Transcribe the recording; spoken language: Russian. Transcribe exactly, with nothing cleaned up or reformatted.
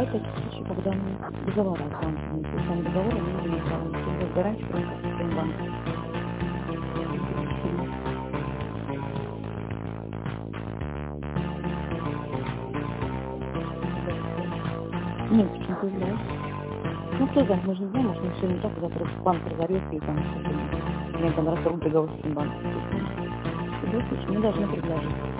таких случаев, когда мы договора оплачиваем. То есть там договор мы не оплачиваем. Гарантию просто своим банком. Нет, почему появляется? Ну, кто знает, мы же не знаем, может, мы все не так, завтра банк разорется, и там что-то, или там расторгнут договор с этим банком. В любом случае, мы должны предложить.